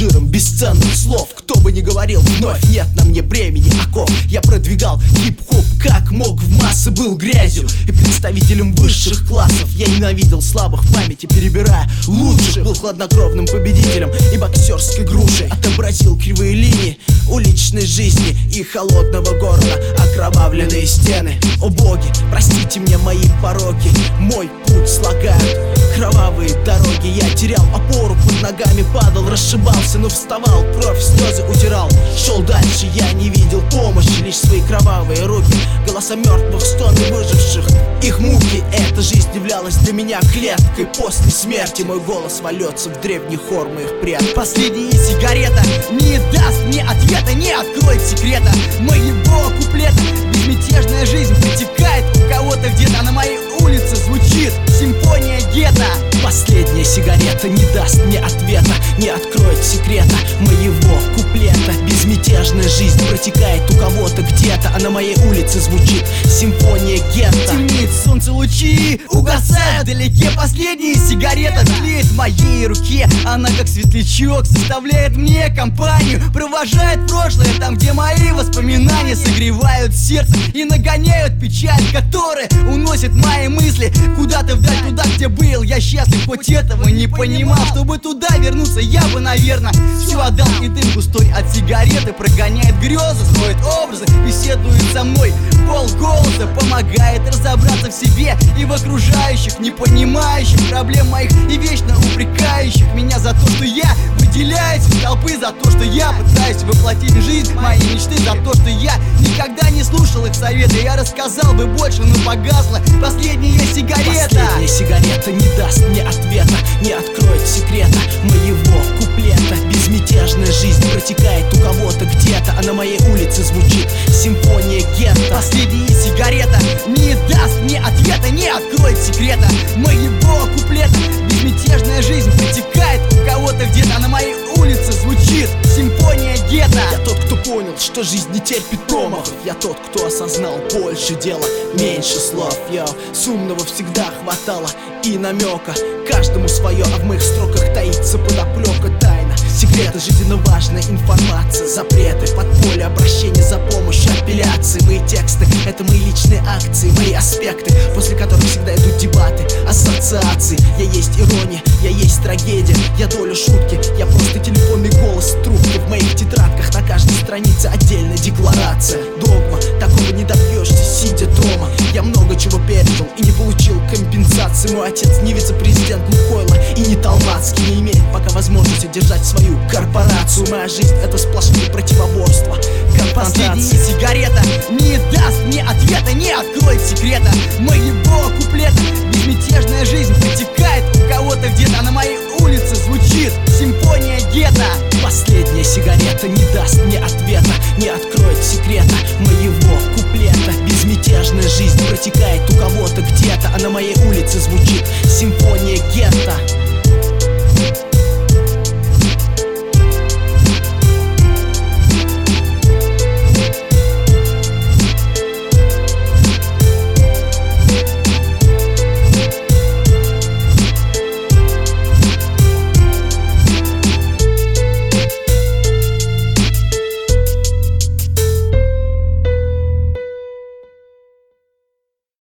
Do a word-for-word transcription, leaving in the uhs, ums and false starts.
жиром бесценных слов. Кто бы ни говорил, вновь нет на мне бремени оков. Я продвигал хип-хоп как мог, в массы был грязью и представителем высших классов. Я ненавидел слабых в памяти, перебирая лучших. Был хладнокровным победителем и боксерской грушей. Отобразил кривые линии уличной жизни и холодного города, окровавленные стены. О боги, простите мне мои пороки, мой путь слагают кровавые дороги. Я терял опору, под ногами падал, расшибался, но вставал, кровь, слезы утирал. Шел дальше, я не видел помощи, лишь свои кровавые руки, голоса мертвых, стоны выживших. Их муки, эта жизнь являлась для меня клеткой. После смерти мой голос вольется в древний хор моих предков. Последняя сигарета не даст мне ответа, не откроет секрета моего куплета. Безмятежная жизнь протекает у кого-то где-то, а на моей улице звучит симфония гетто. Последняя сигарета не даст мне ответа, не откроет секрета моего куплета. Безмятежная жизнь протекает у кого-то где-то, а на моей улице звучит симфония гетто. Темнеет солнце, лучи угасают вдалеке. Последняя сигарета тлеет в моей руке. Она как светлячок составляет мне компанию, провожает прошлое там, где мои воспоминания согревают сердце и нагоняют печаль, которая уносит мои мысли куда-то вдаль, туда, где был я счастлив, хоть этого не понимал. Чтобы туда вернуться, я бы, наверное, все отдал. И дым густой от сигареты прогоняет грезы, строит образы, беседует со мной полголоса, помогает разобраться в себе и в окружающих, не понимающих проблем моих и вечно упрекающих меня за то, что я выделяюсь из толпы, за то, что я пытаюсь воплотить в жизнь мои мечты, за то, что я никогда не слушал их советы. Я рассказал бы больше, но погасла последняя сигарета. Последняя сигарета не даст мне ответа, не откроет секрета моего куплета. Безмятежная жизнь протекает у кого-то где-то, а на моей улице звучит симфония гетто. Последняя сигарета не даст мне ответа, не откроет секрета моего куплета. Безмятежная жизнь протекает у кого-то где-то, а на моей улице звучит симфония гетто. Я тот, кто понял, что жизнь не терпит промахов. Я тот, кто осознал, больше дела, меньше слов. Йо, с умного всегда хватало и намека. Каждому свое, а в моих строках таится подоплека тайна. Секреты, жизненно важная информация, запреты, подполье, обращение за помощью, апелляции. Мои тексты — это мои личные акции, мои аспекты, после которых всегда идут дебаты, ассоциации. Я есть ирония, я есть трагедия, я доля шутки, я просто телефонный голос трубки. В моих тетрадках на каждой странице отдельная декларация. Догма, такого не добьешься, сидя дома. Я много чего пережил и не получил компенсации. Мой отец не вице-президент Лукойла и не Талмацкий, не имеет пока возможности держать свою корпорацию. Моя жизнь — это сплошные противоборства, последняя сигарета не даст мне ответа, не откроет секрета моего куплета. Безмятежная жизнь протекает у кого-то где-то, а на моей улице звучит симфония гетто. Последняя сигарета не даст мне ответа, не откроет секрета моего куплета. Безмятежная жизнь протекает у кого-то где-то, а на моей улице звучит симфония гетто.